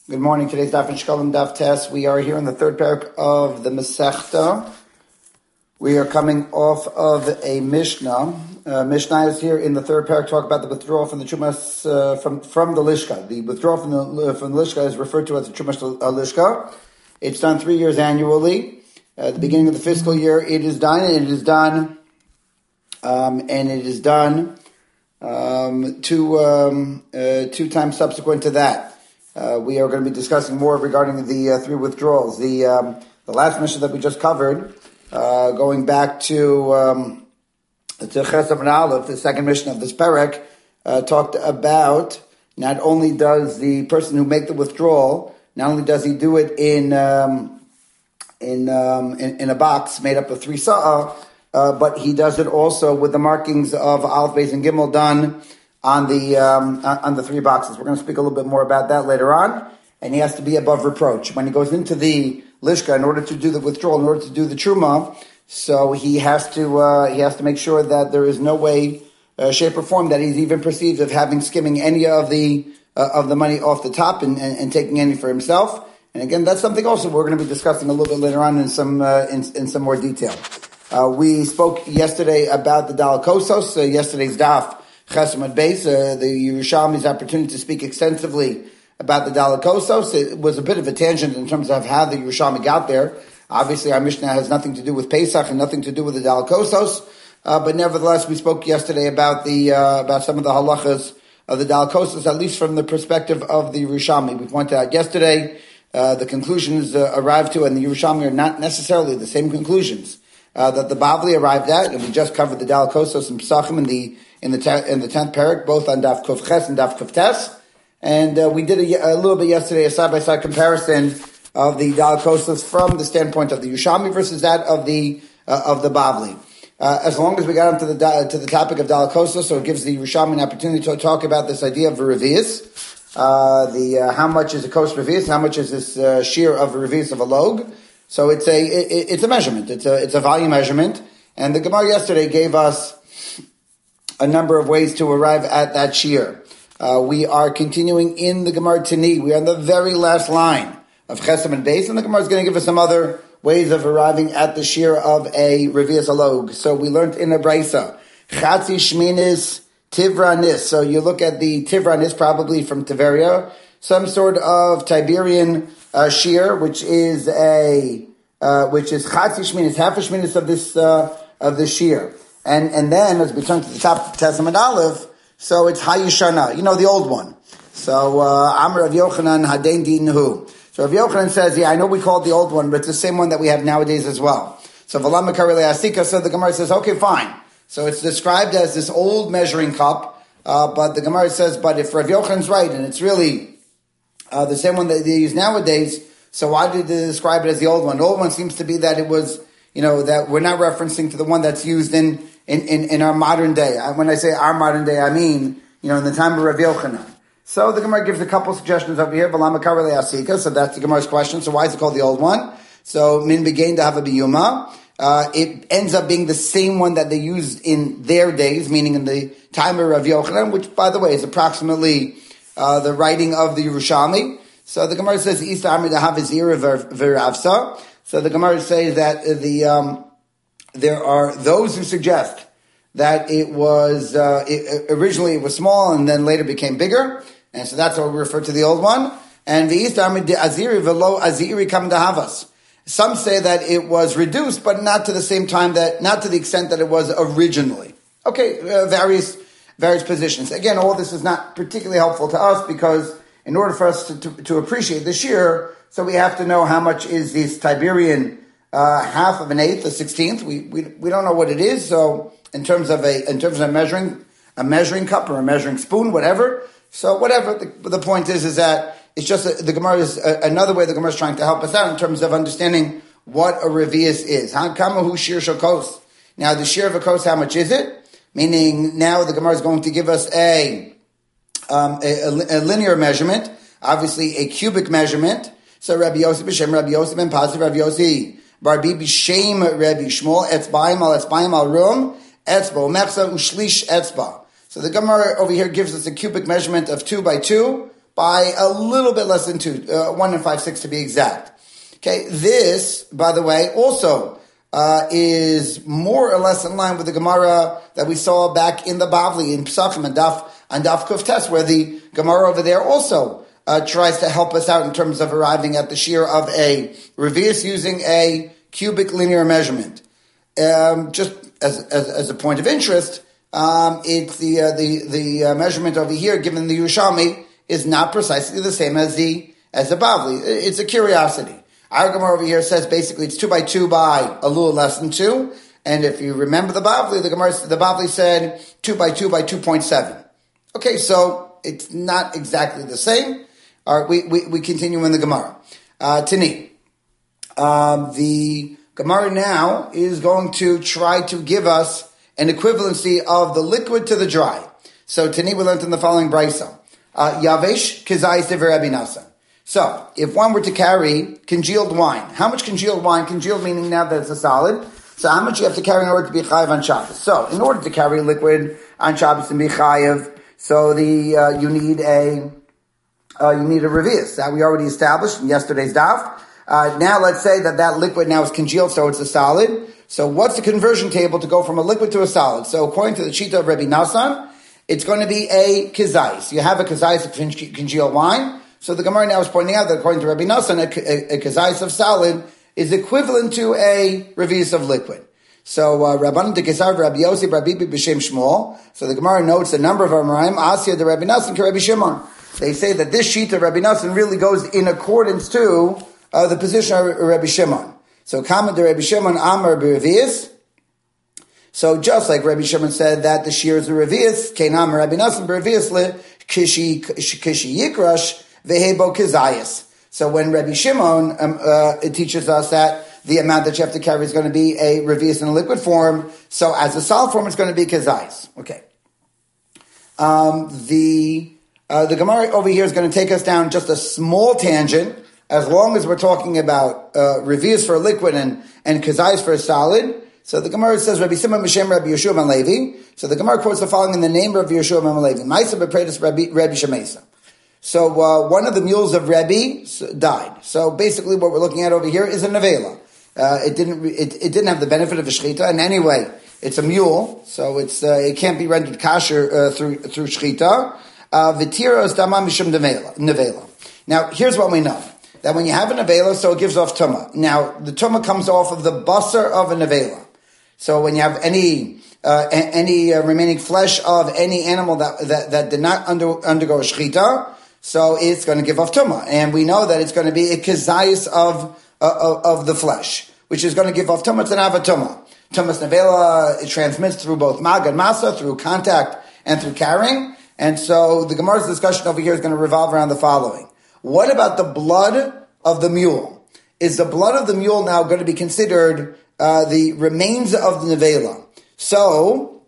Good morning. Today's Daf and Shkalim Daf Test. We are here in the third parak of the Masechta. We are coming off of a Mishnah. Mishnah is here in the third parak talk about the withdrawal from the Chumas from the Lishka. The withdrawal from the Lishka is referred to as the Chumas Lishka. It's done 3 years annually. At the beginning of the fiscal year, it is done, and it is done, two times subsequent to that. We are going to be discussing more regarding the three withdrawals. The last mission that we just covered, going back to Chesed and Aleph, the second mission of this parak, talked about not only does the person who make the withdrawal, not only does he do it in a box made up of 3 sa'ah, but he does it also with the markings of Aleph, Beis, and Gimel done on the 3 boxes. We're going to speak a little bit more about that later on. And he has to be above reproach when he goes into the lishka in order to do the withdrawal, in order to do the truma. So he has to make sure that there is no way, shape, or form that he's even perceived of having skimming any of the money off the top and taking any for himself. And again, that's something also we're going to be discussing a little bit later on in some more detail. We spoke yesterday about the Dal Kosos, yesterday's daf. Chesed Beis, the Yerushalmi's opportunity to speak extensively about the Dalakosos. It was a bit of a tangent in terms of how the Yerushalmi got there. Obviously, our Mishnah has nothing to do with Pesach and nothing to do with the Dalakosos, but nevertheless, we spoke yesterday about about some of the halachas of the Dalakosos, at least from the perspective of the Yerushalmi. We pointed out yesterday the conclusions arrived to, and the Yerushalmi are not necessarily the same conclusions that the Bavli arrived at, and we just covered the Dalakosos and Pesachim in the 10th parak, both on Daf Kuf Ches and Daf Kuf Tes. And we did a little bit yesterday, a side-by-side comparison of the Dalakosos from the standpoint of the Yerushalmi versus that of the Bavli. As long as we got onto to the topic of Dalakosos, so it gives the Yerushalmi an opportunity to talk about this idea of Revius. How much is a kos Revius, how much is this shear of a Revius of a log. So it's a measurement, it's a volume measurement. And the Gemara yesterday gave us a number of ways to arrive at that shear. We are continuing in the Gemara Tani. We are on the very last line of Chesed and Beis, and the Gemara is going to give us some other ways of arriving at the shear of a Revius Alog. So we learned in the Brisa, Chatzi Shminis Tivranis. So you look at the Tivranis, probably from Tiberia, some sort of Tiberian shear, which is Chatzi Shminis, half a Shminis of this shear. And then, as we turn to the top of Testament Aleph, so it's Hayishana, the old one. So, Amr Rav Yochanan Hadein Dinhu. So Rav Yochanan says, I know we call it the old one, but it's the same one that we have nowadays as well. So V'lama Karele Asika, so the Gemara says, okay, fine. So it's described as this old measuring cup, but the Gemara says, but if Rav Yochanan's right, and it's really the same one that they use nowadays, so why did they describe it as the old one? The old one seems to be that it was, that we're not referencing to the one that's used in our modern day. When I say our modern day, I mean, in the time of Rav Yochanan. So the Gemara gives a couple suggestions over here. V'lama karele asika. So that's the Gemara's question. So why is it called the old one? So min begain to have a biyuma. It ends up being the same one that they used in their days, meaning in the time of Rav Yochanan, which, by the way, is approximately the writing of the Yerushalmi. So the Gemara says, Isa amid to have izira v'ravsa. So the Gemara says that there are those who suggest that it was originally it was small and then later became bigger, and so that's how we refer to the old one. And the Istamid de Aziri velo Aziri kam dahavas. Some say that it was reduced, but not to the extent that it was originally. Okay, various positions. Again, all this is not particularly helpful to us because in order for us to appreciate the shear, so we have to know how much is this Tiberian half of an eighth, a 16th. We don't know what it is. So in terms of a measuring cup or a measuring spoon, whatever. So whatever. The point is that it's just the Gemara is another way the Gemara is trying to help us out in terms of understanding what a revius is. Kamahu shir shakos. Now the shear of a kos, how much is it? Meaning now the Gemara is going to give us a linear measurement, obviously a cubic measurement. So Rabbi Yossi b'shem Rabbi Yossi ben Pazi Rabbi Yossi Barbi b'shem Rabbi Shmuel etzbaim al rum etzba mechza ushlish etzba. So the Gemara over here gives us a cubic measurement of 2 by 2 by a little bit less than 1 5/6 to be exact. Okay, this, by the way, also is more or less in line with the Gemara that we saw back in the Bavli in Pesachim and Daf Kuf Tes, where the Gemara over there also tries to help us out in terms of arriving at the shear of a revius using a cubic linear measurement. Just as a point of interest, it's the measurement over here given the Yerushalmi is not precisely the same as the Bavli. It's a curiosity. Our Gemara over here says basically it's 2 by 2 by a little less than 2. And if you remember the Bavli, the Bavli said 2 by 2 by 2.7. Okay, so it's not exactly the same. All right, we continue in the Gemara. Tani. The Gemara now is going to try to give us an equivalency of the liquid to the dry. So Tani, we learned in the following brisa. Yavesh kizayis dever Rabbi Nassan. So, if one were to carry congealed wine, how much congealed wine? Congealed meaning now that it's a solid. So, how much you have to carry in order to be chayav on Shabbos? So, in order to carry liquid on Shabbos and be chayav, so you need a revius that we already established in yesterday's daf. Now, let's say that liquid now is congealed, so it's a solid. So, what's the conversion table to go from a liquid to a solid? So, according to the Shita of Rabbi Nassan, it's going to be a kizayis. You have a kizayis of congealed wine. So the Gemara now is pointing out that according to Rabbi Nassan, a kazayis of solid is equivalent to a revius of liquid. So Rabbanan de Kesar, Rabbi Yossi, Rabbi B'Shem Shmuel. So the Gemara notes a number of Amoraim, Asya de Rabbi Nassan, Rabbi Shimon. They say that this sheet of Rabbi Nassan really goes in accordance to the position of Rabbi Shimon. So comment to Rabbi Shimon, Amar B'Revius. So just like Rabbi Shimon said that the shear is a revius, Kenam Rabbi Nassan B'Revius le Kishi Yikrash. Vehebo kizayis. So when Rabbi Shimon it teaches us that the amount that you have to carry is going to be a revius in a liquid form, so as a solid form it's going to be kizayis. Okay. The Gemara over here is going to take us down just a small tangent, as long as we're talking about revius for a liquid and kizayis for a solid. So the Gemara says Rabbi Simon B'Shem Rabbi Yeshua ben Levi. So the Gemara quotes the following in the name of Rabbi Yeshua ben Levi. Ma'aseh b'preidos Rabbi Shemesa. So one of the mules of Rebbe died. So basically, what we're looking at over here is a nevela. It didn't have the benefit of a shechita, and anyway, it's a mule, so it can't be rendered kasher through shechita. V'tiros dama mishum nevela. Now, here's what we know: that when you have a nevela, so it gives off tumah. Now, the tumah comes off of the basar of a nevela. So when you have any remaining flesh of any animal that did not undergo a shechita, so it's going to give off tumah, and we know that it's going to be a kizayis of the flesh, which is going to give off tumah. It's an avatumah. Tumas nevela, it transmits through both mag and masa, through contact and through carrying. And so the Gemara's discussion over here is going to revolve around the following: what about the blood of the mule? Is the blood of the mule now going to be considered the remains of the nevela? So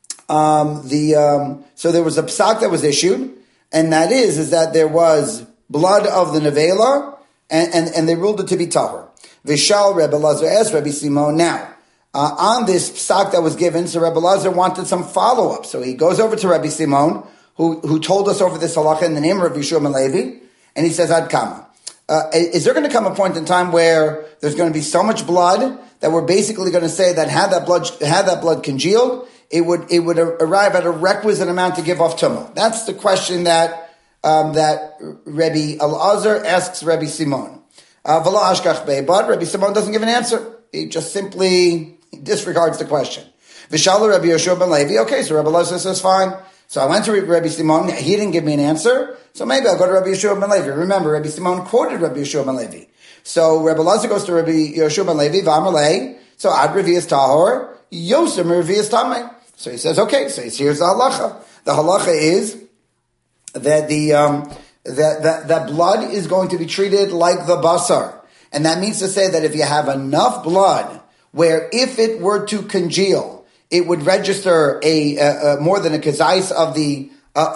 so there was a psak that was issued. And that is that there was blood of the nevela, and they ruled it to be tahor. Vishal Rebbe Lazar asked Rabbi Simon. Now, on this psak that was given, so Rebbe Lazar wanted some follow-up. So he goes over to Rabbi Simon, who told us over this halacha in the name of Rabbi Yeshua ben Levi, and he says, Ad kama. Is there going to come a point in time where there's going to be so much blood that we're basically going to say that had that blood congealed, it would arrive at a requisite amount to give off tumah? That's the question that Rabbi Elazar asks Rabbi Simon. But Rabbi Simon doesn't give an answer. He just simply disregards the question. Vishala Rabbi Yeshua ben Levi. Okay, so Rabbi Elazar says fine. So I went to Rabbi Simon. He didn't give me an answer. So maybe I'll go to Rabbi Yeshua ben Levi. Remember, Rabbi Simon quoted Rabbi Yeshua ben Levi. So Rabbi Elazar goes to Rabbi Yeshua ben Levi. V'amalei. So Ad Revius Tahor. Yosem Revius Tamei. So he says, okay, so here's the halacha. The halacha is that that blood is going to be treated like the basar. And that means to say that if you have enough blood where if it were to congeal, it would register a more than a kazais of the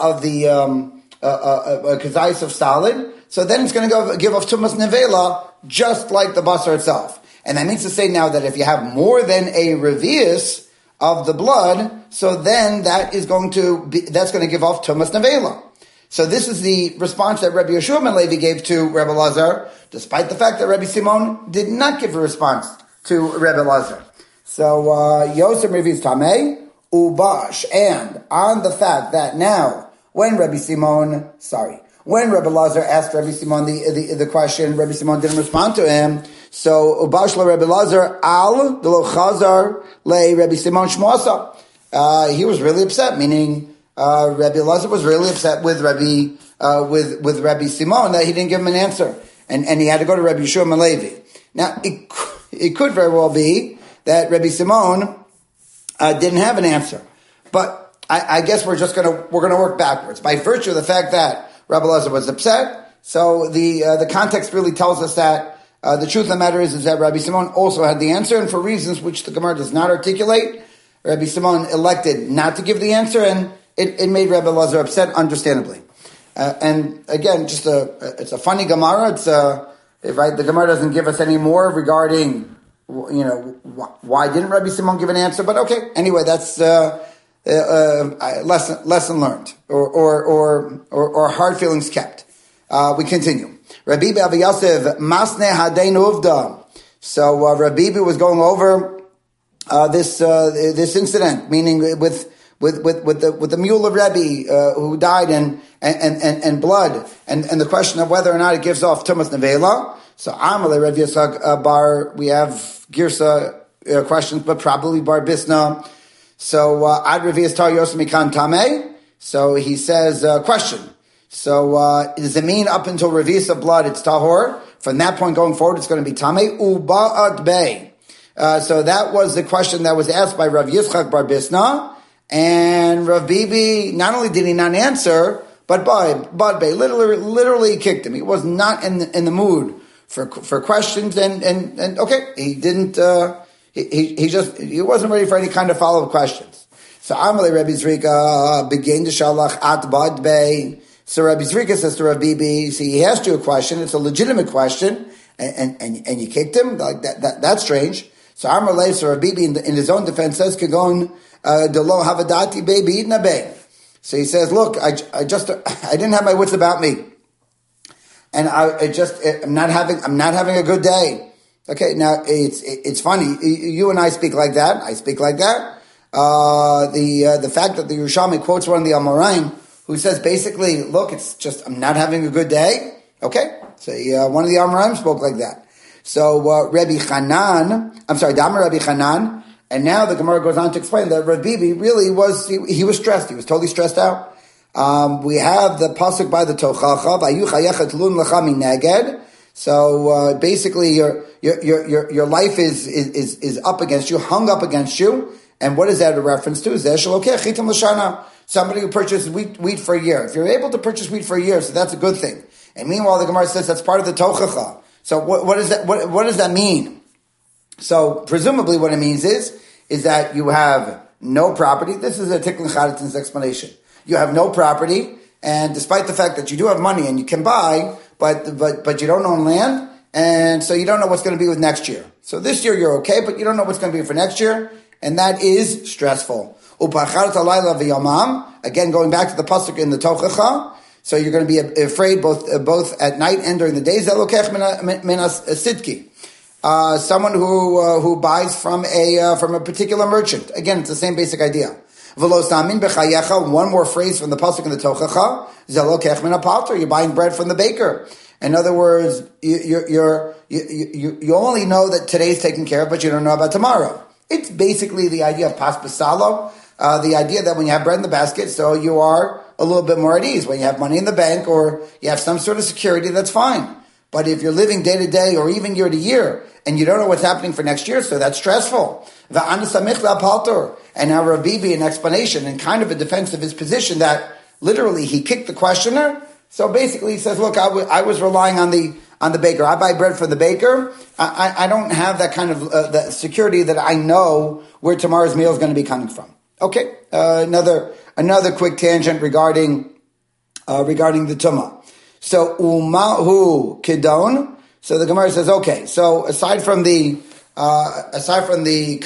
kazais of solid. So then it's going to give off tumas nevela just like the basar itself. And that means to say now that if you have more than a revius of the blood, so then that's going to give off tumas nevela. So this is the response that Rabbi Yeshua ben Levi gave to Rebbe Lazar, despite the fact that Rabbi Simon did not give a response to Rebbe Lazar. So Yosef reviews Tameh, Ubash, and on the fact that now, when Rebbe Lazar asked Rebbe Simon the question, Rebbe Simon didn't respond to him. So Ubash le Rebbe Lazar al de lo chazar le Rebbe Simon shmoasa. He was really upset, meaning Rebbe Lazar was really upset with Rebbe Simon that he didn't give him an answer, and he had to go to Rebbe Yeshua ben Levi. Now it could very well be that Rebbe Simon didn't have an answer, but I guess we're gonna work backwards by virtue of the fact that Rebbe Lazar was upset. So the context really tells us that the truth of the matter is that Rebbe Simon also had the answer, and for reasons which the Gemara does not articulate, Rebbe Simon elected not to give the answer, and it made Rebbe Lazar upset, understandably. And again, it's a funny Gemara. It's right. The Gemara doesn't give us any more regarding, why didn't Rebbe Simon give an answer? But okay, anyway, that's lesson learned, or hard feelings kept. We continue. Rabbi Avi Yosef Masne Hadein Uvda. So Rabbi was going over this incident, meaning with the mule of Rebbe who died and blood, and the question of whether or not it gives off Tumas Nevela. So Amalei Rav Yitzchak Bar, we have Girsa questions, but probably Bar Bisna. So Ad Rav Yistar Yosef Mikan Tameh. So he says question. So does it mean up until Revius blood it's tahor? From that point going forward, it's going to be Tameh Uba'at Bey. So that was the question that was asked by Rav Yitzchak Bar Bisna. And Rav Bibi, not only did he not answer, but Bad Bey literally kicked him. He was not in the mood for questions, and okay, he didn't. He wasn't ready for any kind of follow-up questions. So Amalei Rabbi Zrika began to shalach at Bad Bey. So Rabbi Zrika says to Rav Bibi, see, he asked you a question. It's a legitimate question, and you kicked him. Like that's strange. So Amalei, so Rav Bibi in his own defense says, "Kagon delo havadati baby idna bey." So he says, "Look, I didn't have my wits about me, and I'm not having a good day." Okay, now it's funny. You and I speak like that. I speak like that. The fact that the Yerushalmi quotes one of the Amoraim who says basically, look, it's just I'm not having a good day. Okay, so one of the Amoraim spoke like that. So Rabbi Damar Rabbi Chanan. And now the Gemara goes on to explain that Rav Bibi really was, he was stressed. He was totally stressed out. We have the pasuk by the Tochacha, Vayu chayechet lun lecha mineged. So basically, your life is up against you, hung up against you. And what is that a reference to? Somebody who purchased wheat for a year. If you're able to purchase wheat for a year, so that's a good thing. And meanwhile, the Gemara says that's part of the Tochacha. So what does that mean? So presumably what it means is that you have no property. This is a Tikkun Chadatin's explanation. You have no property, and despite the fact that you do have money and you can buy, but you don't own land, and so you don't know what's going to be with next year. So this year you're okay, but you don't know what's going to be for next year, and that is stressful. Again, going back to the pasuk in the Tochacha, so you're going to be afraid both at night and during the days. Someone who buys from a particular merchant. Again, it's the same basic idea. One more phrase from the pasuk in the Tochacha. You're buying bread from the baker. In other words, you only know that today's taken care of, but you don't know about tomorrow. It's basically the idea of pas basalo, the idea that when you have bread in the basket, so you are a little bit more at ease. When you have money in the bank or you have some sort of security, that's fine. But if you're living day to day or even year to year, and you don't know what's happening for next year, so that's stressful. And now Rav Bibi, an explanation and kind of a defense of his position that literally he kicked the questioner. So basically he says, look, I was relying on the baker. I buy bread from the baker. I don't have that kind of the security that I know where tomorrow's meal is going to be coming from. Okay, another quick tangent regarding the Tumah. So Umahu Kidon. So the Gemara says, okay. So aside from the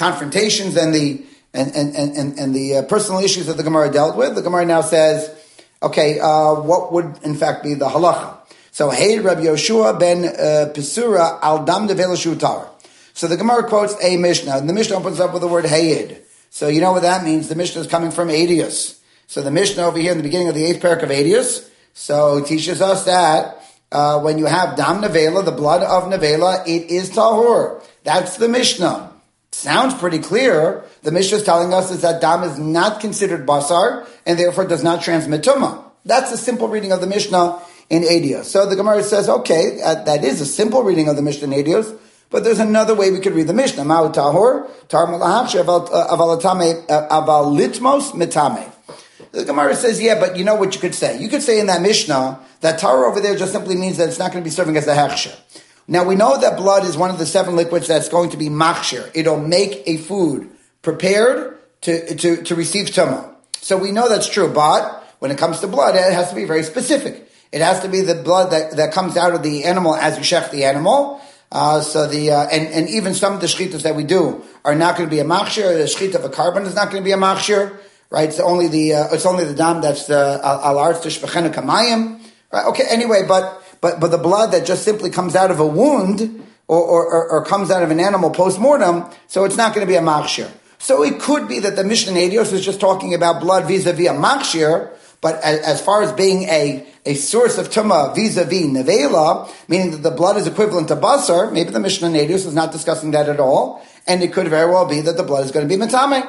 confrontations and the personal issues that the Gemara dealt with, the Gemara now says, Okay, what would in fact be the halacha? So, hey, Rabbi Yoshua ben Pesura al dam nevela shutar. So the Gemara quotes a Mishnah, and the Mishnah opens up with the word hayid. So you know what that means. The Mishnah is coming from Adius. So the Mishnah over here in the beginning of the 8th parak of Adius, so it teaches us that when you have dam nevela, the blood of nevela, it is tahor. That's the Mishnah. Sounds pretty clear. The Mishnah is telling us is that dam is not considered basar, and therefore does not transmit tumah. That's a simple reading of the Mishnah in Adius. So the Gemara says, okay, that is a simple reading of the Mishnah in Adius, but there's another way we could read the Mishnah. Ma'u tahor, tar malahach, aval litmos mitame. The Gemara says, yeah, but you know what you could say? You could say in that Mishnah that tahor over there just simply means that it's not going to be serving as a hechsher. Now we know that blood is one of the 7 liquids that's going to be machshir. It'll make a food prepared to receive tumah. So we know that's true, but when it comes to blood, it has to be very specific. It has to be the blood that comes out of the animal as you shech the animal. And even some of the shchitas that we do are not going to be a machshir. The shchita of a carbon is not going to be a machshir, right? It's only the dam that's the al arz tishbechenu kamayim, right? Okay, anyway, but the blood that just simply comes out of a wound or comes out of an animal post-mortem, so it's not going to be a machshir. So it could be that the Mishnah in Adios is just talking about blood vis-a-vis a machshir, but as far as being a source of tumah vis-a-vis nevela, meaning that the blood is equivalent to basar, maybe the Mishnah in Adios is not discussing that at all, and it could very well be that the blood is going to be metame.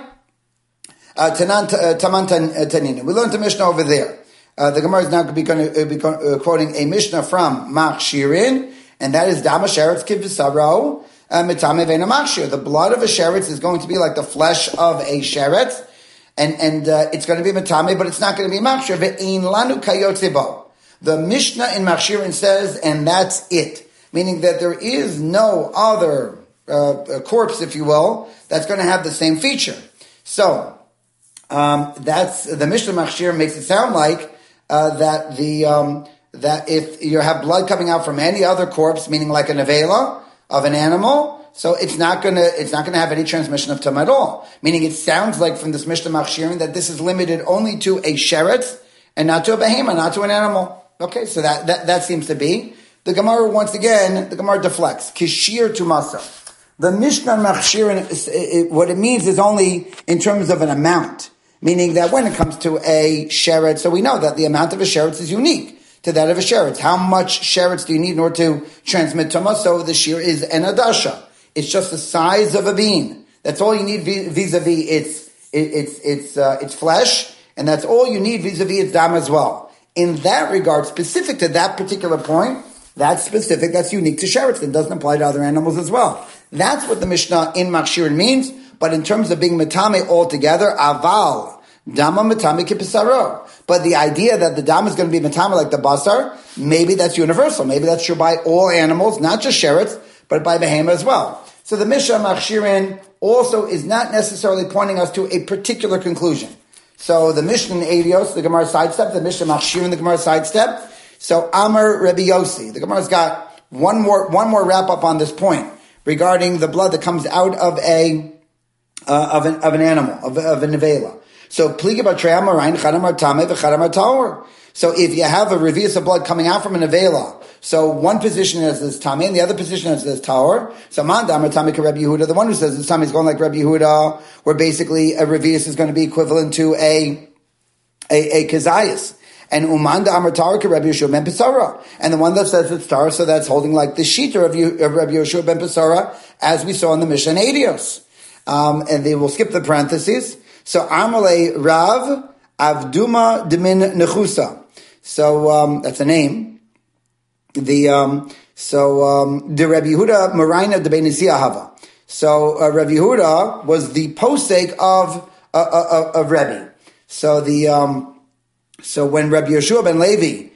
Taman tanina. We learned the Mishnah over there. The Gemara is now going to be quoting a Mishnah from Machshirin, and that is Dama Sheretz Kivsaro Mitame Vena Machshir. The blood of a sheretz is going to be like the flesh of a sheretz, and it's going to be Mitame, but it's not going to be Machshir. Ve'in lanu kayotzebo. The Mishnah in Machshirin says, and that's it. Meaning that there is no other corpse, if you will, that's going to have the same feature. So, that's the Mishnah Machshir makes it sound like that if you have blood coming out from any other corpse, meaning like a nevela of an animal, so it's not gonna have any transmission of tumah at all. Meaning it sounds like from this Mishnah Machshirin that this is limited only to a sheretz and not to a behema, not to an animal. Okay, so that seems to be. The Gemara once again, the Gemara deflects. Kishir to masa. The Mishnah Machshirin, what it means is only in terms of an amount. Meaning that when it comes to a sheretz, so we know that the amount of a sheretz is unique to that of a sheretz. How much sheretz do you need in order to transmit tumah? So the shear is an adasha. It's just the size of a bean. That's all you need vis-a-vis its flesh, and that's all you need vis-a-vis its dam as well. In that regard, specific to that particular point, that's specific, that's unique to sheretz. It doesn't apply to other animals as well. That's what the Mishnah in Machshirin means. But in terms of being metame altogether, aval, dama metame kipisaro. But the idea that the dam is going to be metame like the basar, maybe that's universal. Maybe that's true by all animals, not just sheretz, but by behema as well. So the Mishnah Machshirin also is not necessarily pointing us to a particular conclusion. So the Mishnah in Adios, the Gemara sidestep, the Mishnah Machshirin, the Gemara sidestep. So Amar Rebbe Yossi, the Gemara's got one more wrap up on this point regarding the blood that comes out of an animal, of a nevela. So pliga b'trei amarayin chadamar tameh v'chadamar tahor. So if you have a revius of blood coming out from a nevela, so one position is this tameh and the other position is this tahor. So man damar tameh ka Rabbi Yehuda, the one who says this tameh is going like Rabbi Yehuda, where basically a revius is going to be equivalent to a kazayas. And umanda amar tahor ka Rabbi Yeshua ben Pesara, and the one that says it's tahor, so that's holding like the shita of Rabbi Yeshua ben Pesara, as we saw in the Mishnah Adios. And they will skip the parentheses. So Amalei Rav Avduma Demin Nechusa. So that's a name. The Rabbi Yehuda Marina de Benizia Hava. So Rabbi Yehuda was the posek of Rebbe. So so when Rabbi Yeshua ben Levi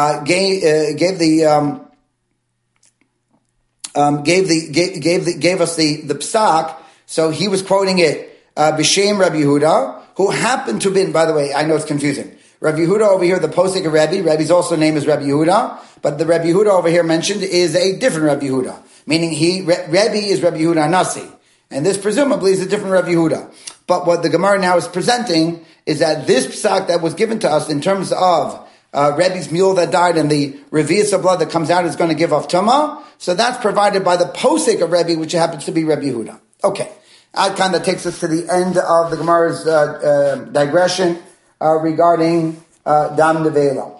gave us the psak. So he was quoting it, B'Shem Rabbi Yehuda, who happened to have been, by the way, I know it's confusing. Rabbi Yehuda over here, the posek of Rebbe, Rebbe's also name is Rabbi Yehuda, but the Rabbi Yehuda over here mentioned is a different Rabbi Yehuda, meaning Rebbe is Rabbi Yehuda Nasi, and this presumably is a different Rabbi Yehuda. But what the Gemara now is presenting is that this psak that was given to us in terms of Rebbe's mule that died and the revius of blood that comes out is going to give off tumah. So that's provided by the posek of Rebbe, which happens to be Rebbe Yehuda. Okay. That kind of takes us to the end of the Gemara's digression regarding Dam Nevela.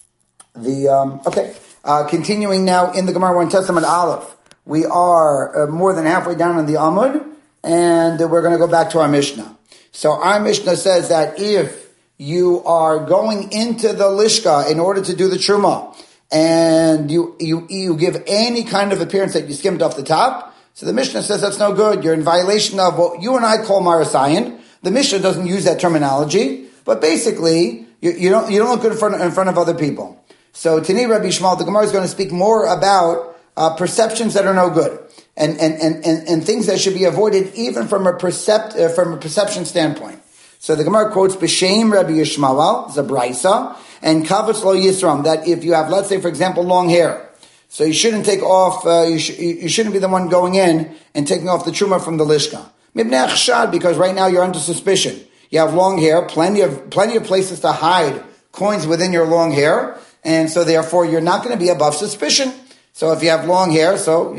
Continuing now in the Gemara, we're in Testament Aleph. We are more than halfway down in the Amud, and we're going to go back to our Mishnah. So our Mishnah says that if you are going into the Lishka in order to do the Truma, and you give any kind of appearance that you skimmed off the top, so the Mishnah says that's no good. You're in violation of what you and I call Marasayan. The Mishnah doesn't use that terminology, but basically, you don't look good in front of other people. So Tani Rabbi Shmuel, the Gemara is going to speak more about perceptions that are no good and things that should be avoided even from a perception standpoint. So the Gemara quotes B'Shem Rabbi Yishmael, Zabraisa, and Kavatz Lo Yisram, that if you have, let's say, for example, long hair, so you shouldn't take off, you shouldn't be the one going in and taking off the truma from the lishka. Mibnei Achshad, because right now you're under suspicion. You have long hair, plenty of places to hide coins within your long hair, and so therefore you're not going to be above suspicion. So if you have long hair, so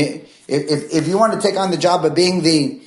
if you want to take on the job of being the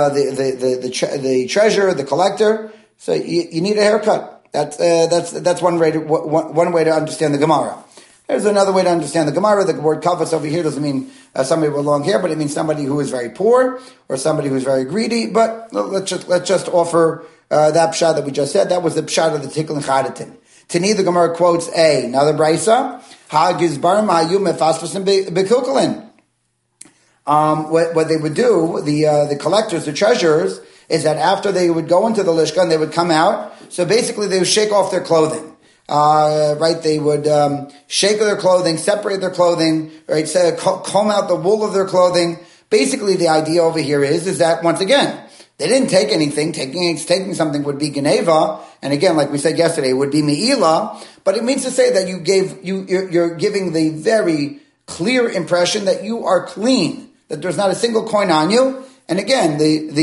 treasurer, the collector, so you need a haircut. That's one way to understand the Gemara. There's another way to understand the Gemara. The word kavas over here doesn't mean somebody with long hair, but it means somebody who is very poor or somebody who's very greedy. But let's just offer that pshat that we just said. That was the pshat of the Tikkun Chadatin. Tani, the Gemara quotes another brisa. Ha-gizbarim ha-yu mefasfasim bekulkulin. What they would do, the collectors, the treasurers, is that after they would go into the lishka and they would come out, so basically they would shake off their clothing. Right? They would shake their clothing, separate their clothing, right? Comb out the wool of their clothing. Basically, the idea over here is that once again, they didn't take anything. Taking something would be geneva, and again, like we said yesterday, it would be meila. But it means to say that you're giving the very clear impression that you are clean, that there's not a single coin on you. And again,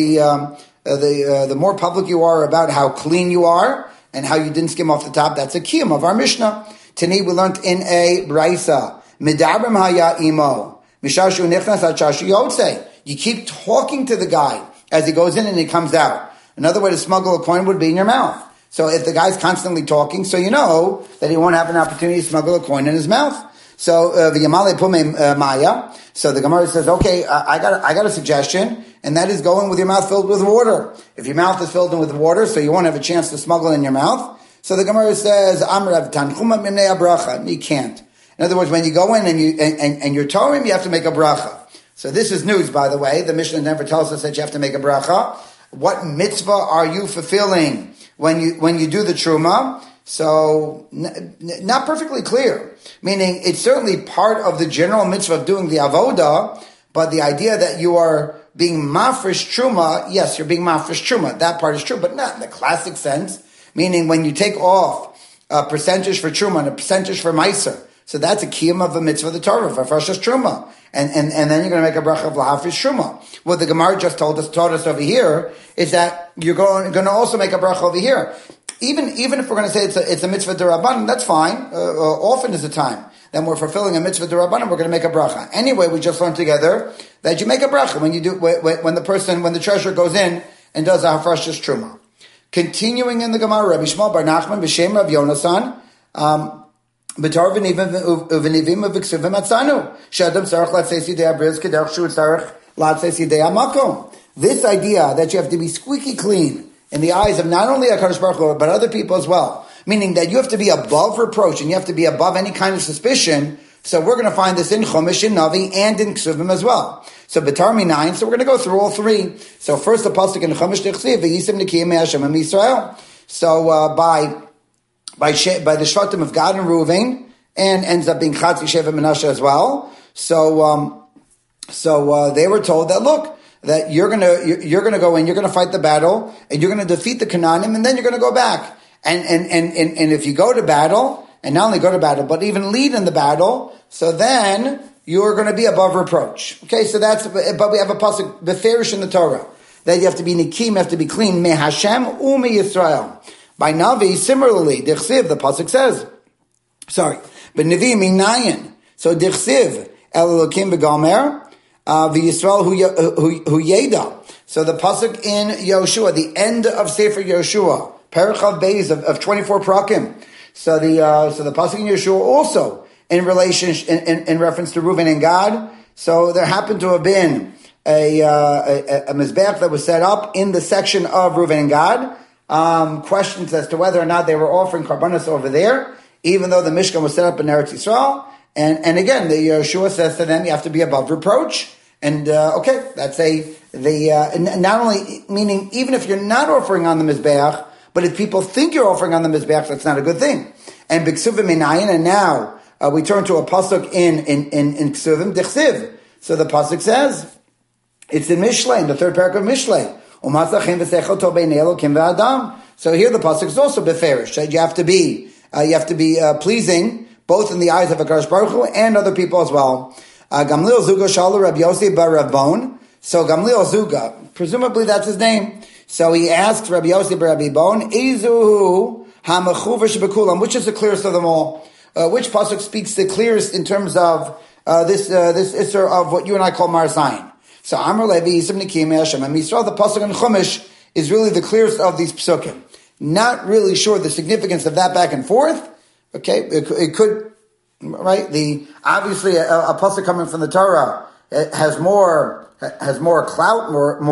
the more public you are about how clean you are and how you didn't skim off the top, that's a kiyum of our Mishnah. Tani, we learned in a brisa, Midabrim haya imo, mishashu nichnas achashu yotze. You keep talking to the guy as he goes in and he comes out. Another way to smuggle a coin would be in your mouth. So if the guy's constantly talking, so you know that he won't have an opportunity to smuggle a coin in his mouth. So the Yamale Pume Maya. So the Gemara says, okay, I got a suggestion, and that is going with your mouth filled with water. If your mouth is filled with water, so you won't have a chance to smuggle it in your mouth. So the Gemara says, Amrav Tanchuma Mimnei Abracha. You can't. In other words, when you go in and you're Torahim, you have to make a bracha. So this is news, by the way. The Mishnah never tells us that you have to make a bracha. What mitzvah are you fulfilling when you do the truma? So, not perfectly clear. Meaning, it's certainly part of the general mitzvah of doing the avoda, but the idea that you are being mafresh truma, yes, you're being mafresh truma. That part is true, but not in the classic sense. Meaning, when you take off a percentage for truma and a percentage for meiser, so that's a kiyum of a mitzvah of the Torah, for freshest truma. And then you're going to make a bracha of lahafish truma. What the Gemara just taught us over here is that you're going to also make a bracha over here. Even if we're going to say it's a mitzvah d'Rabbanan, that's fine. Often is the time. Then we're fulfilling a mitzvah d'Rabbanan, we're going to make a bracha. Anyway, we just learned together that you make a bracha when the treasurer goes in and does a hafrashas truma. Continuing in the Gemara, Rabbi Shmuel bar Nachman b'shem Rav Yonasan, b'tar v'nivim v'ksuvim atzanu she'adam tzarich latzei sidei abriz k'derech shu tzarich latzei sidei amakom. This idea that you have to be squeaky clean in the eyes of not only HaKadosh Baruch Hu, but other people as well. Meaning that you have to be above reproach and you have to be above any kind of suspicion. So we're going to find this in Chumash, in Navi, and in Ksuvim as well. So B'tarmi 9, so we're going to go through all three. So first the pasuk in Chumash Tichsiv, V'yisim Nikiyim Me'Hashem Am Yisrael. So by the Shvatim of Gad and Reuven, and ends up being Chatzi Sheva Menashe as well. So they were told that, look, that you're gonna go in, you're gonna fight the battle, and you're gonna defeat the Canaanim, and then you're gonna go back. And if you go to battle, and not only go to battle, but even lead in the battle, so then you're gonna be above reproach. Okay, so but we have a pasuk beferish in the Torah that you have to be nikim, you have to be clean, me Hashem me Yisrael. By Navi, similarly, Dichsiv, the pasuk says, but Navi minayin. So Dichsiv, El Elokim v'Gomer, v'Yisrael hu yeda. So the pasuk in Yoshua, the end of Sefer Yoshua, Perichav Beis of 24 prakim. So the pasuk in Yoshua also in relation in reference to Reuven and Gad. So there happened to have been a mizbeach that was set up in the section of Reuven and Gad. Questions as to whether or not they were offering karbanos over there, even though the Mishkan was set up in Eretz Yisrael. And again, the Yeshua says to them, you have to be above reproach. And that's not only meaning even if you're not offering on the mizbeach, but if people think you're offering on the mizbeach, that's not a good thing. And b'ksuvim minayin, and now we turn to a pasuk in ksuvim dichsiv. So the pasuk says, it's in Mishlei, in the third parak of Mishlei. So here the pasuk is also beferish, that you have to be pleasing both in the eyes of HaKadosh Baruch Hu and other people as well. Gamliel Zuga Shala Rabbi Yossi bar Rav Bon. So Gamliel Zuga, presumably that's his name. So he asks Rabbi Yossi bar Rabbi Bon, Ezuhu ha'mechuver shebekulam, which is the clearest of them all? Which pasuk speaks the clearest in terms of this isser of what you and I call Mar Zayin? So Amar Levi Yisem Nikim Hashem and Yisrael, the pasuk in Chumash is really the clearest of these psukim. Not really sure the significance of that back and forth. Okay, it could, right? Obviously a pasuk coming from the Torah has more clout,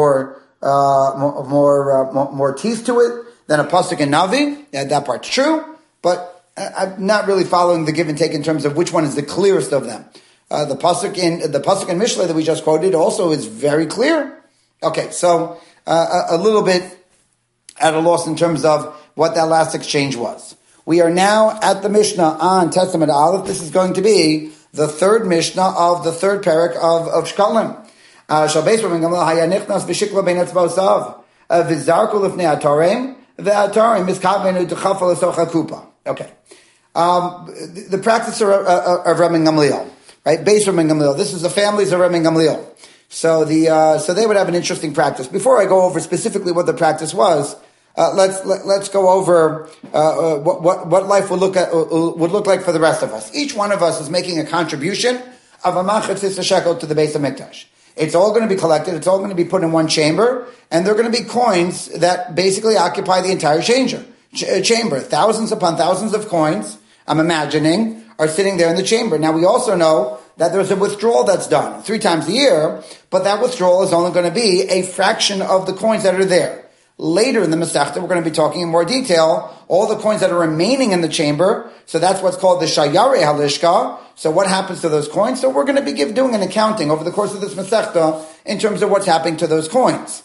more teeth to it than a pasuk in Navi. Yeah, that part's true, but I'm not really following the give and take in terms of which one is the clearest of them. The pasuk in Mishlei that we just quoted also is very clear. Okay, so a little bit at a loss in terms of what that last exchange was. We are now at the Mishnah on Testament Aleph. This is going to be the third Mishnah of the third parak of Shkalim. Shalbeis Rabbi Gamliel haya nichnas v'shikla bein etzbaosav v'zarku lifnei atarim v'atarim miskavenu t'chafal esoch hakupa. Okay, the practice of Rabbi Gamliel. Right, Beis Rabbi Gamliel. This is the families of Rabbi Gamliel. So so they would have an interesting practice. Before I go over specifically what the practice was, let's go over what life would look like for the rest of us. Each one of us is making a contribution of a machatzis shekel to the Beis Hamikdash. It's all going to be collected. It's all going to be put in one chamber, and they're going to be coins that basically occupy the entire chamber. Thousands upon thousands of coins. I'm imagining are sitting there in the chamber. Now we also know that there's a withdrawal that's done 3 times a year, but that withdrawal is only going to be a fraction of the coins that are there. Later in the Masechta, we're going to be talking in more detail all the coins that are remaining in the chamber. So that's what's called the Shayare Halishka. So what happens to those coins? So we're going to be doing an accounting over the course of this Masechta in terms of what's happening to those coins.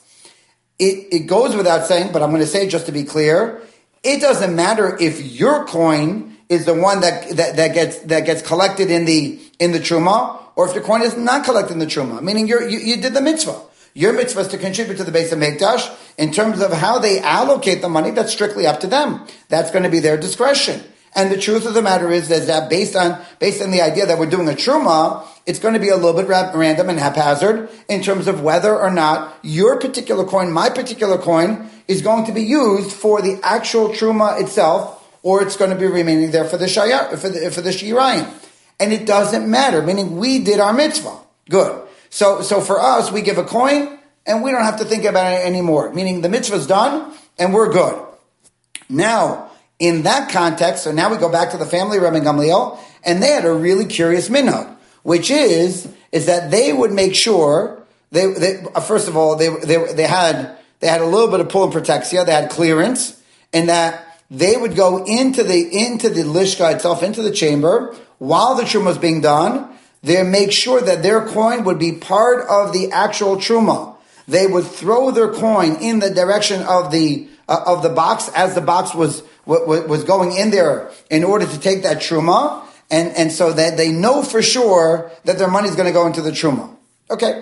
It goes without saying, but I'm going to say just to be clear, it doesn't matter if your coin is the one that gets collected in the truma, or if the coin is not collected in the truma, meaning you did the mitzvah. Your mitzvah is to contribute to the Beis Hamikdash. In terms of how they allocate the money, that's strictly up to them. That's going to be their discretion. And the truth of the matter is that based on the idea that we're doing a truma, it's going to be a little bit random and haphazard in terms of whether or not your particular coin, my particular coin, is going to be used for the actual truma itself, or it's going to be remaining there for the shirayim. And it doesn't matter, meaning we did our mitzvah. Good. So for us, we give a coin, and we don't have to think about it anymore, meaning the mitzvah's done, and we're good. Now, in that context, so now we go back to the family of Rabbi Gamliel, and they had a really curious minhag, which is that they would make sure, first of all, they had a little bit of pull and protexia, they had clearance, and that they would go into the lishka itself, into the chamber, while the truma was being done. They make sure that their coin would be part of the actual truma. They would throw their coin in the direction of the box as the box was going in there in order to take that truma, and so that they know for sure that their money is going to go into the truma. Okay,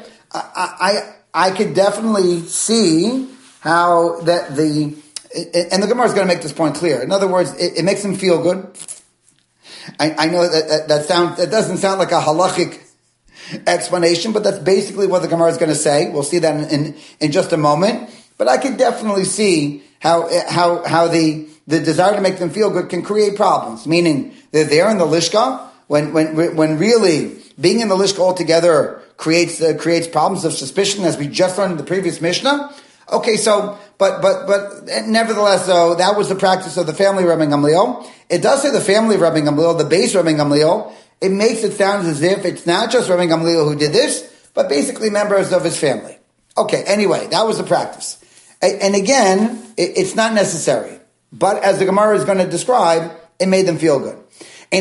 I could definitely see how that and the Gemara is going to make this point clear. In other words, it makes them feel good. I know that doesn't sound like a halachic explanation, but that's basically what the Gemara is going to say. We'll see that in just a moment. But I could definitely see how the desire to make them feel good can create problems. Meaning they're there in the lishka when really being in the lishka altogether creates problems of suspicion, as we just learned in the previous Mishnah. Okay, so but nevertheless, though, that was the practice of the family of Rabbi Gamliel. It does say the family of Rabbi Gamliel, the base Rabbi Gamliel. It makes it sound as if it's not just Rabbi Gamliel who did this, but basically members of his family. Okay, anyway, that was the practice. And again, it's not necessary. But as the Gemara is going to describe, it made them feel good. And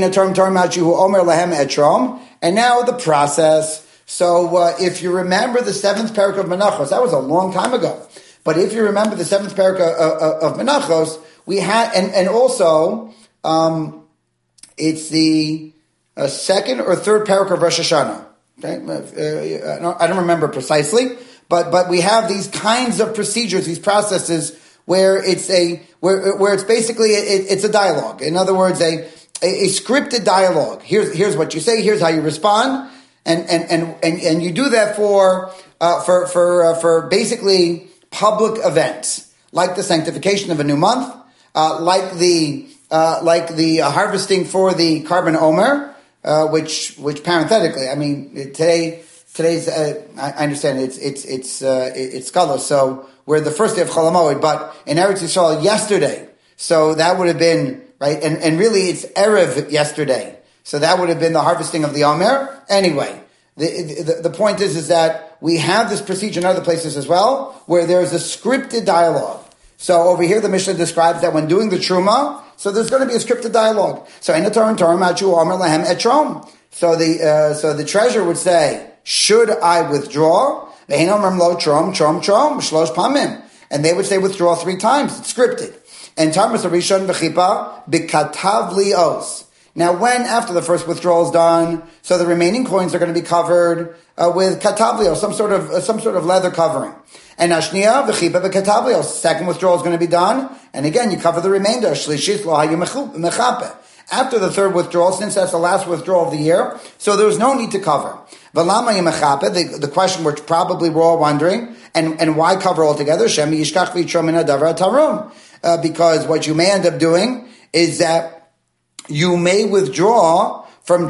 now the process. So if you remember the 7th parak of Menachos, that was a long time ago. But if you remember the 7th parak of Menachos, we had, and also, it's the 2nd or 3rd parak of Rosh Hashanah. Okay? I don't remember precisely, but we have these kinds of procedures, these processes where it's basically it's a dialogue. In other words, a scripted dialogue. Here's what you say. Here's how you respond, and you do that for basically public events like the sanctification of a new month, like the harvesting for the Carbon Omer, which parenthetically, I mean today's I understand it's Skalos, so we're the first day of Chol HaMoed, but in Eretz Yisrael yesterday, so that would have been right, and really it's Erev yesterday, so that would have been the harvesting of the Omer. Anyway, the point is that we have this procedure in other places as well, where there's a scripted dialogue. So over here, the Mishnah describes that when doing the Truma, so there's going to be a scripted dialogue. So So the treasurer would say, should I withdraw? And they would say withdraw 3 times. It's scripted. And Tarmas Rishon v'chipa b'katav lios. Now, when after the first withdrawal is done, so the remaining coins are going to be covered with katav lios, some sort of leather covering. And Ashniya v'chipa b'katav lios. Second withdrawal is going to be done, and again you cover the remainder. Shlishis lo hayu mechape. After the 3rd withdrawal, since that's the last withdrawal of the year, so there's no need to cover. The question which probably we're all wondering, and why cover altogether? Because what you may end up doing is that you may withdraw from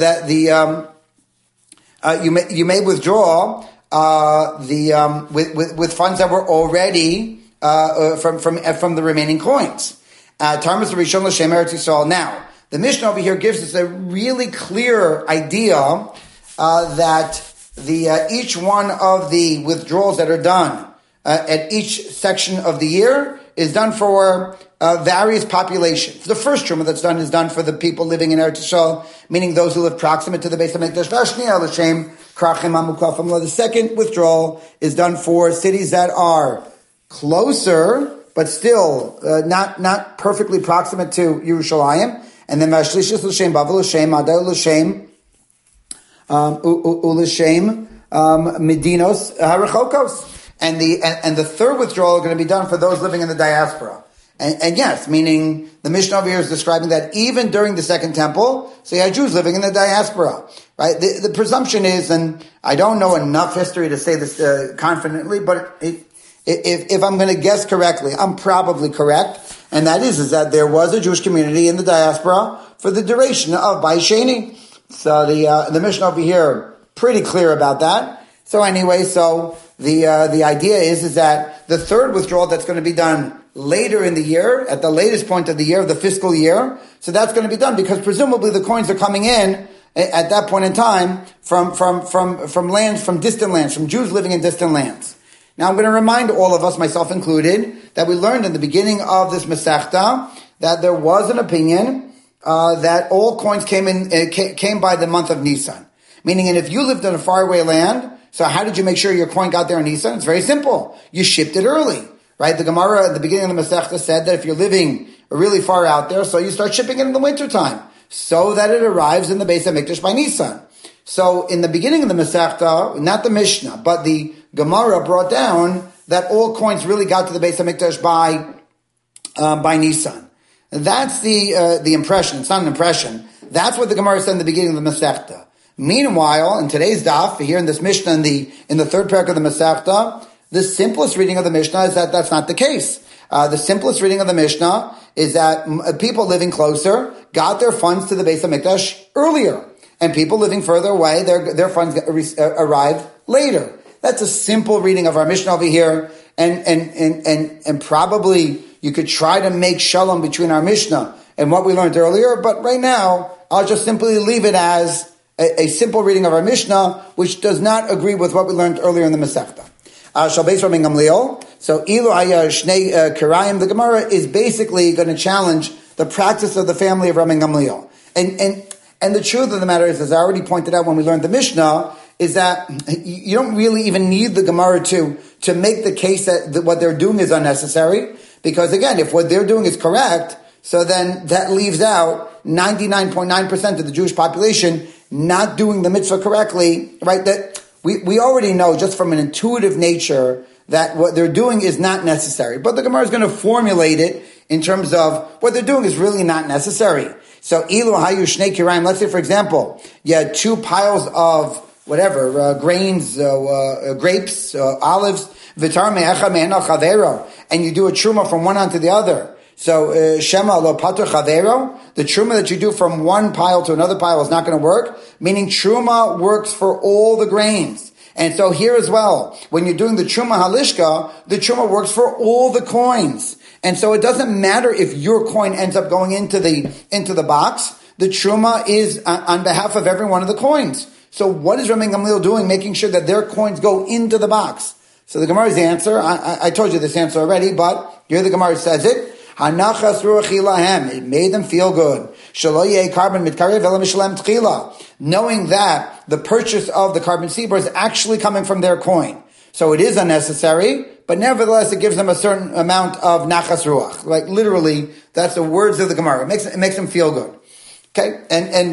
you may withdraw with funds that were already from the remaining coins. Now, the Mishnah over here gives us a really clear idea that each one of the withdrawals that are done at each section of the year is done for various populations. The first truma that's done is done for the people living in Eretz Yisrael, meaning those who live proximate to the Beis HaMikdash. The second withdrawal is done for cities that are closer, but still not perfectly proximate to Yerushalayim. And then Vashlishis L'Shem, Bavel L'Shem, Adel L'Shem, U'L'Shem, Medinos Harachokos. And the third withdrawal are going to be done for those living in the diaspora. And yes, meaning the Mishnah over here is describing that even during the Second Temple, so you had Jews living in the diaspora, right? The presumption is, and I don't know enough history to say this confidently, but if I'm going to guess correctly, I'm probably correct, and that is that there was a Jewish community in the diaspora for the duration of Bais Sheni. So the Mishnah over here pretty clear about that. So anyway, the idea is that the third withdrawal that's going to be done later in the year, at the latest point of the year, of the fiscal year, so that's going to be done because presumably the coins are coming in at that point in time from lands, from distant lands, from Jews living in distant lands. Now I'm going to remind all of us, myself included, that we learned in the beginning of this Masechta that there was an opinion that all coins came by the month of Nisan. Meaning, and if you lived in a faraway land, so how did you make sure your coin got there in Nisan? It's very simple. You shipped it early, right? The Gemara at the beginning of the Masechta said that if you're living really far out there, so you start shipping it in the wintertime, so that it arrives in the Beis HaMikdash by Nisan. So in the beginning of the Masechta, not the Mishnah, but the Gemara brought down that all coins really got to the Beis HaMikdash by Nisan. That's the impression. It's not an impression. That's what the Gemara said in the beginning of the Masechta. Meanwhile, in today's daf, here in this Mishnah, in the third parak of the Masechta, the simplest reading of the Mishnah is that that's not the case. The simplest reading of the Mishnah is that people living closer got their funds to the Beis HaMikdash earlier, and people living further away, their funds arrived later. That's a simple reading of our Mishnah over here, and probably you could try to make shalom between our Mishnah and what we learned earlier, but right now, I'll just simply leave it as a simple reading of our Mishnah, which does not agree with what we learned earlier in the Masechta. So, Ilu Haya Shnei Kirayim, the Gemara is basically going to challenge the practice of the family of Rabbi Gamliel. And the truth of the matter is, as I already pointed out when we learned the Mishnah, is that you don't really even need the Gemara to make the case that what they're doing is unnecessary, because again, if what they're doing is correct, so then that leaves out 99.9% of the Jewish population not doing the mitzvah correctly, right? That we already know just from an intuitive nature that what they're doing is not necessary. But the Gemara is going to formulate it in terms of what they're doing is really not necessary. So, Ilu Hayu Shnei Kirayim, let's say, for example, you had two piles of whatever, grains, grapes, olives, Vitar Me'echa Me'ena Chavero, and you do a truma from one onto the other. So, Shema lo patur chavero, the truma that you do from one pile to another pile is not going to work, meaning truma works for all the grains. And so here as well, when you're doing the truma halishka, the truma works for all the coins. And so it doesn't matter if your coin ends up going into the box, the truma is on behalf of every one of the coins. So what is Rabbi Gamliel doing, making sure that their coins go into the box? So the Gemara's answer, I told you this answer already, but here the Gemara says it. Hanachas ruach ilahem. It made them feel good. Shelo yeh carbon mitkarev ela mishalem tchila. Knowing that the purchase of the carbon seber is actually coming from their coin. So it is unnecessary, but nevertheless it gives them a certain amount of nachas ruach. Like literally, that's the words of the Gemara. It makes them feel good. Okay?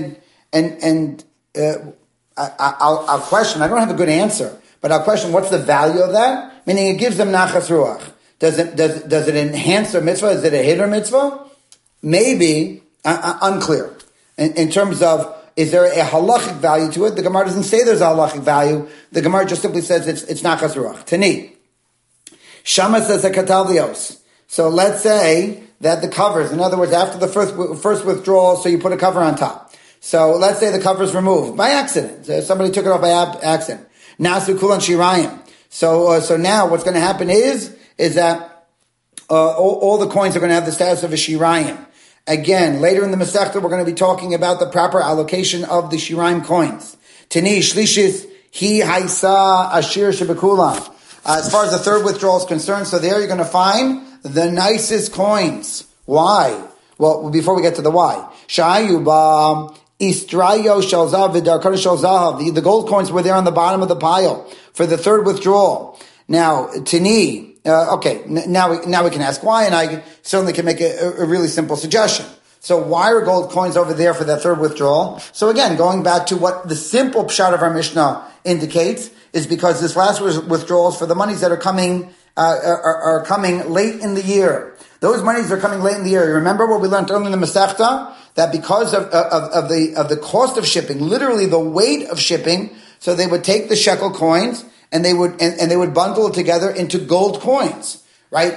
I'll question, I don't have a good answer, but I'll question what's the value of that? Meaning it gives them nachas ruach. Does it enhance their mitzvah? Is it a hitter mitzvah? Maybe, unclear. In terms of, is there a halachic value to it? The Gemara doesn't say there's a halachic value. The Gemara just simply says it's nachas ruach. Tani. Shama says a katalios. So let's say that the covers, in other words, after the first withdrawal, so you put a cover on top. So let's say the cover is removed by accident. Somebody took it off by accident. Nasu kulan shirayim. So now what's going to happen is that all the coins are going to have the status of a shirayim. Again, later in the Masechta, we're going to be talking about the proper allocation of the shirayim coins. Tani shlishis hi haisa ashir shebekulam. As far as the third withdrawal is concerned, so there you're going to find the nicest coins. Why? Well, before we get to the why. Shayuba istrayo shalzav v'darkar shalzav. The gold coins were there on the bottom of the pile for the third withdrawal. Now, Tani. Okay, now we can ask why, and I certainly can make a really simple suggestion. So why are gold coins over there for that third withdrawal? So again, going back to what the simple pshat of our Mishnah indicates, is because this last withdrawal is for the monies that are coming late in the year. Those monies are coming late in the year. You remember what we learned earlier in the Masechta? That because of the cost of shipping, literally the weight of shipping, so they would take the shekel coins and they would bundle it together into gold coins, right?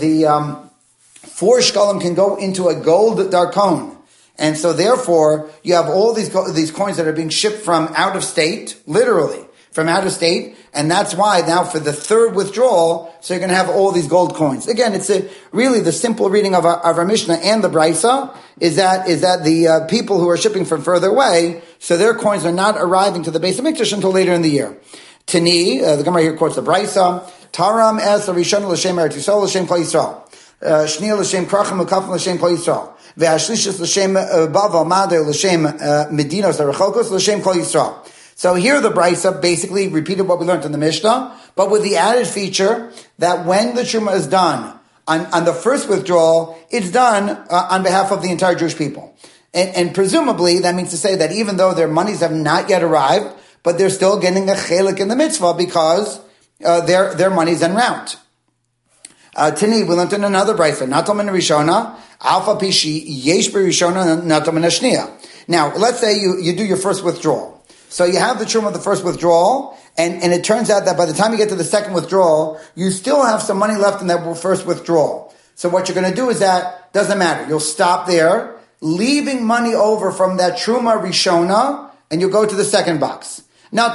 4 shkalim can go into a gold darkon. And so therefore, you have all these coins that are being shipped from out of state, literally, from out of state. And that's why now for the third withdrawal, so you're going to have all these gold coins. Again, it's really the simple reading of our Mishnah and the Brisa is that the people who are shipping from further away, so their coins are not arriving to the Beis HaMikdash until later in the year. Tani, the Gemara here quotes the Brisa, Taram es Rishon l'shem Eretz Yisrael l'shem Klal Yisrael, Shniya l'shem Krachim l'kafim l'shem Klal Yisrael, ve'ashlishis l'shem Bavel Madeh l'shem Medinos ha'Rechokos l'shem Klal Yisrael. So here the Brisa basically repeated what we learned in the Mishnah, but with the added feature that when the Truma is done on the first withdrawal, it's done on behalf of the entire Jewish people. And presumably that means to say that even though their monies have not yet arrived, but they're still getting a chelik in the mitzvah because their money's en route. Tini, we learned in another brisa, natom in Rishona, alpha pishi yesh Rishona, natom in Shniya. Now, let's say you do your first withdrawal. So you have the truma of the first withdrawal, and it turns out that by the time you get to the second withdrawal, you still have some money left in that first withdrawal. So what you're going to do is that, doesn't matter, you'll stop there, leaving money over from that truma rishona, and you'll go to the second box. And the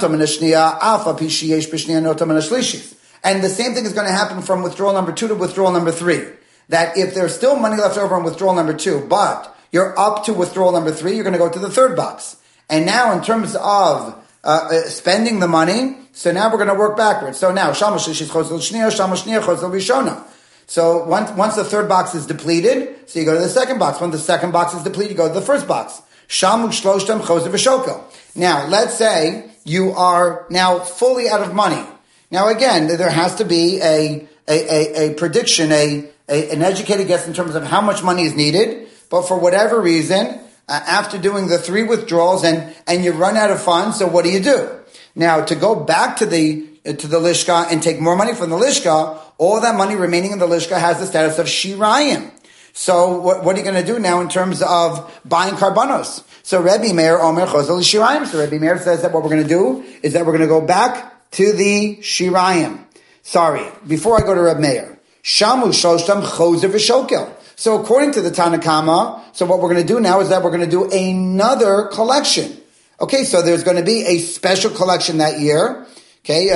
same thing is going to happen from withdrawal number 2 to withdrawal number 3. That if there's still money left over on withdrawal number 2, but you're up to withdrawal number 3, you're going to go to the third box. And now in terms of spending the money, so now we're going to work backwards. So now, so once the third box is depleted, so you go to the second box. When the second box is depleted, you go to the first box. Now, let's say you are now fully out of money. Now again, there has to be a prediction, an educated guess in terms of how much money is needed, but for whatever reason, after doing the 3 withdrawals and you run out of funds, so what do? Now, to go back to the lishka and take more money from the lishka, all that money remaining in the lishka has the status of shirayim. So what are you going to do now in terms of buying karbanos? So Rebbe Meir Omer Chosel Shirayim. So Rebbe Meir says that what we're going to do is that we're going to go back to the shirayim. Sorry, before I go to Rebbe Meir, Shamu Shoshtam Choser V'Shokel. So according to the Tanakama, so what we're going to do now is that we're going to do another collection. Okay, so there's going to be a special collection that year. Okay,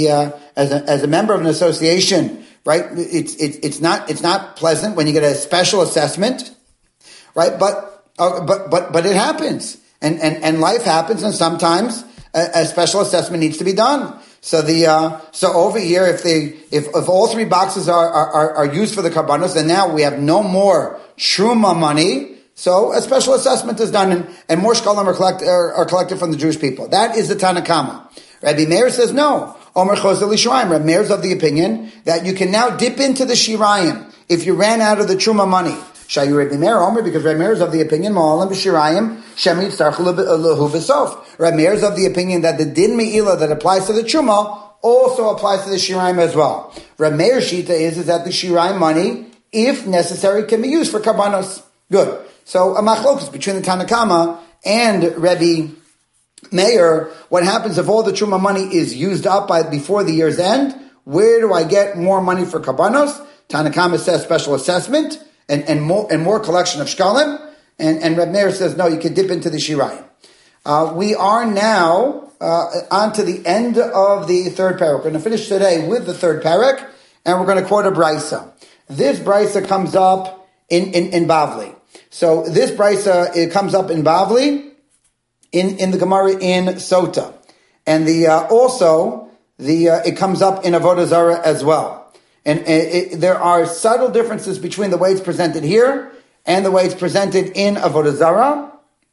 as a member of an association, right? It's not pleasant when you get a special assessment, right? But it happens, and life happens, and sometimes a special assessment needs to be done. So so over here, if all 3 boxes are used for the karbanos, and now we have no more truma money, so a special assessment is done, and more shkalim are collected from the Jewish people. That is the Tanakama. Rabbi Meir says no. Omer Chozel Shirayim. Rabbi Meir is of the opinion that you can now dip into the shirayim if you ran out of the truma money. Shayu Rabbi Meir Omer, because Rabbi Meir is of the opinion Ma'alim b'shirayim Shemit Tzarchu Lahu B'sof. Rabbi Meir is of the opinion that the din me'ilah that applies to the truma also applies to the shirayim as well. Rabbi Meir's shita is that the shirayim money, if necessary, can be used for karbanos. Good. So a machlokus between the Tanakama and Rabbi Meir, what happens if all the truma money is used up before the year's end? Where do I get more money for karbanos? Tanakama says special assessment and more collection of shkalim, and Reb Meir says no, you can dip into the shirayim. We are now on to the end of the third parak. We're going to finish today with the third parak, and we're going to quote a brisa. This brisa comes up in Bavli. So this brisa, it comes up in Bavli, in the Gemara in Sota, and it comes up in Avodah Zarah as well. And there are subtle differences between the way it's presented here and the way it's presented in Avodah Zarah.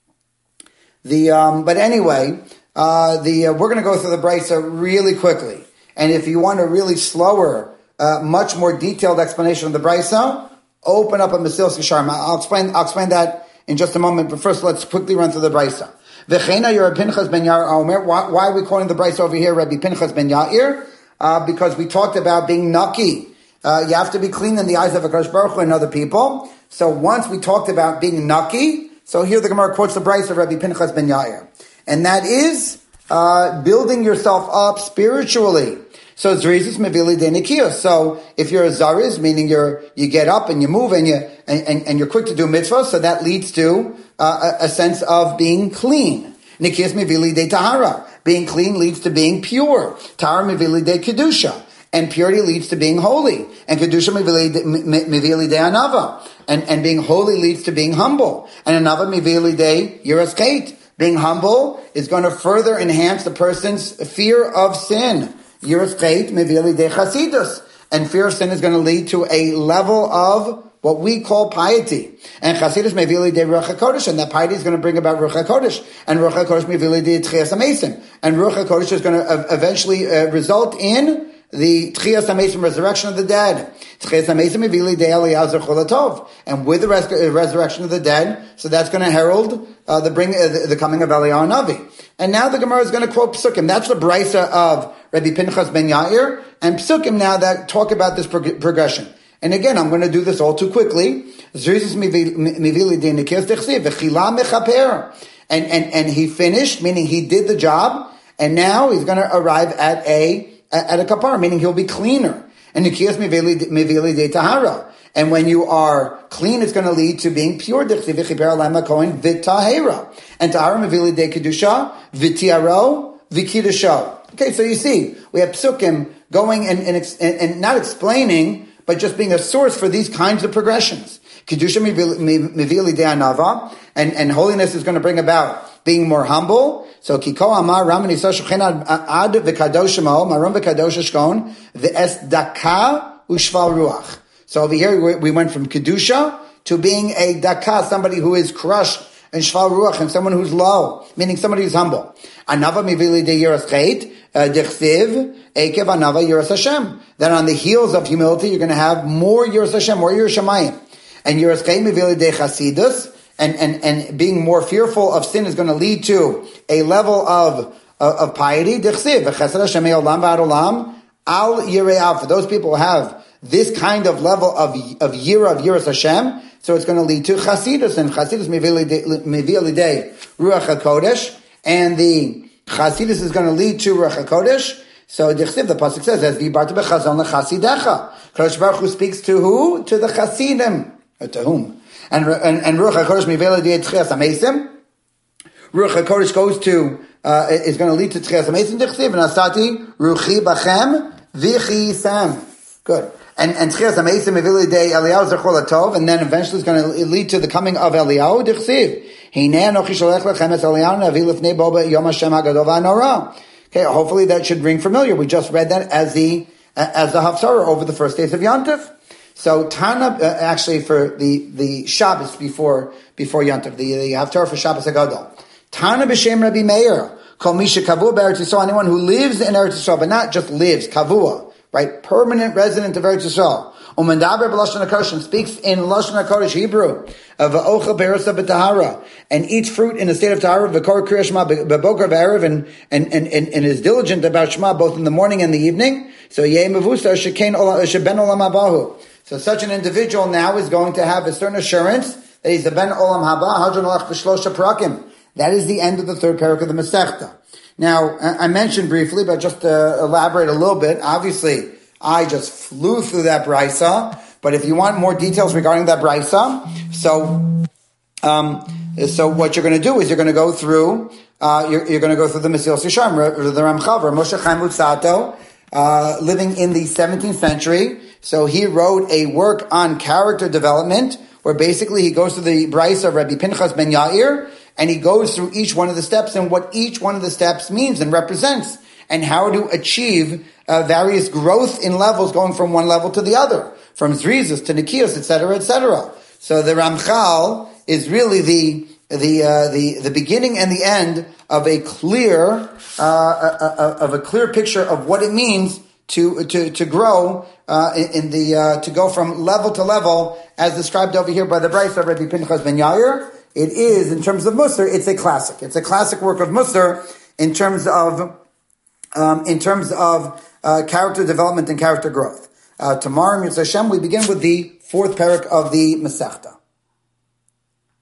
But anyway, we're going to go through the brisa really quickly. And if you want a really slower, much more detailed explanation of the brisa, open up a Mesilas Yesharim. I'll explain that in just a moment. But first, let's quickly run through the brisa. V'cheina Rabbi Pinchas ben Yair Omer. Why are we quoting the brisa over here, Rabbi Pinchas ben Yair? Because we talked about being naki. You have to be clean in the eyes of HaKadosh Baruch Hu and other people. So once we talked about being naki, so here the Gemara quotes the brisa of Rabbi Pinchas ben Yair. And that is building yourself up spiritually. So Zrizis Mevili de Nikiyos. So if you're a Zariz, meaning you get up and you move and you're quick to do mitzvahs, so that leads to a sense of being clean. Nikiyos Mevili de Tahara. Being clean leads to being pure. Tahara Mevili de Kedusha. And purity leads to being holy. And Kedusha Mevili de Anava. And being holy leads to being humble. And Anava Mevili de Yiras Kate. Being humble is going to further enhance the person's fear of sin. Yiras Kate Mevili de Chasidus. And fear of sin is going to lead to a level of what we call piety. And Chasidus Mevili de Ruach HaKodesh. And that piety is going to bring about Ruach HaKodesh. And Ruach HaKodesh Mevili de Tchias HaMesim. And Ruach HaKodesh is going to eventually result in the Tchias HaMesim, resurrection of the dead. Tchias HaMesim Mevili de Eliezer Cholatov. And with the resurrection of the dead, so that's going to herald the coming of Eliyahu Navi. And now the Gemara is going to quote Psukim. That's the brisa of Rabbi Pinchas ben Yair, and Psukim now that talk about this progression. And again, I'm going to do this all too quickly. And and he finished, meaning he did the job, and now he's going to arrive at a kapara, meaning he'll be cleaner. And nikiyas mivili de tahara. And when you are clean, it's going to lead to being pure. And tahara mivili de kedusha, v'tiaro, v'kidusha. Okay, so you see, we have psukim going and not explaining, but just being a source for these kinds of progressions. Kedusha mivili de anava, and holiness is going to bring about being more humble. So kiko amar ramani sa shochenad ad v'kadoshimo maram v'kadosh shkon v'es daka ushval ruach. So over here we went from kedusha to being a daka, somebody who is crushed, and shval ruach, and someone who's low, meaning somebody who's humble. Anava mivili de yiras chet dechsiv ekev anava yiras Hashem. Then on the heels of humility, you're going to have more yiras Hashem, more yiras Shamayim. And yiras chet mivili de chasidus. And being more fearful of sin is going to lead to a level of piety. For those people who have this kind of level of yiras Hashem, so it's going to lead to chasidus, and chasidus mevilidei ruach hakodesh, and the chasidus is going to lead to ruach hakodesh. So the pasuk says, "As v'yibarta bechazon lechasidecha." Kadosh Baruch Hu speaks to who? To the chasidim. To whom? And Ruach HaKodesh mivela de tchias hamesim. Ruach HaKodesh goes to is going to lead to tchias hamesim. Dichsiv and asati ruchi bachem v'chisam. Good. And tchias hamesim mivela de Eliyahu zechol atov, and then eventually it's going to lead to the coming of Eliyahu. Dichsiv hinei anochi sholech lechem es Eliyahu navi lifnei bo b'yom Hashem hagadol v'hanora. Okay, hopefully that should ring familiar. We just read that as the Haftarah over the first days of Yom Tov. So Tana, actually for the Shabbos before Yom Tov, the Haftarah for Shabbos Hagadol. Tana b'shem Rabbi Meir, kol misha kavua b'Eretz Yisrael, anyone who lives in Eretz Yisrael, but not just lives, kavua, right, permanent resident of Eretz Yisrael. Umendaber b'Lashon HaKodesh, and speaks in Lashon HaKodesh Hebrew, v'ochel b'erasa b'tahara, and eats fruit in a state of tahara, v'kor kriya shema b'boker v'erev, and is diligent about Shema both in the morning and the evening. So yeh mevusar sheken sheben olam habahu. So such an individual now is going to have a certain assurance that he's the ben olam haba, hadron alach b'shlosha parakim. That is the end of the third parak of the Masechta. Now, I mentioned briefly, but just to elaborate a little bit, obviously, I just flew through that brisa, but if you want more details regarding that brisa, so what you're going to do is you're going to go through, you're going to go through the Mesilas Yesharim, the Ramchal, Moshe Chaim Luzzatto, living in the 17th century. So he wrote a work on character development, where basically he goes through the brisa of Rabbi Pinchas ben Yair, and he goes through each one of the steps and what each one of the steps means and represents, and how to achieve various growth in levels, going from one level to the other, from Zrizos to Nikios, etc., etc. So the Ramchal is really the beginning and the end of a clear picture of what it means to grow to go from level to level, as described over here by the Brisa of Rabbi Pinchas ben Yair. It is, in terms of Musar, it's a classic. It's a classic work of Musar in terms of character development and character growth. Tomorrow, Mitzvah Hashem, we begin with the fourth parak of the Masechta.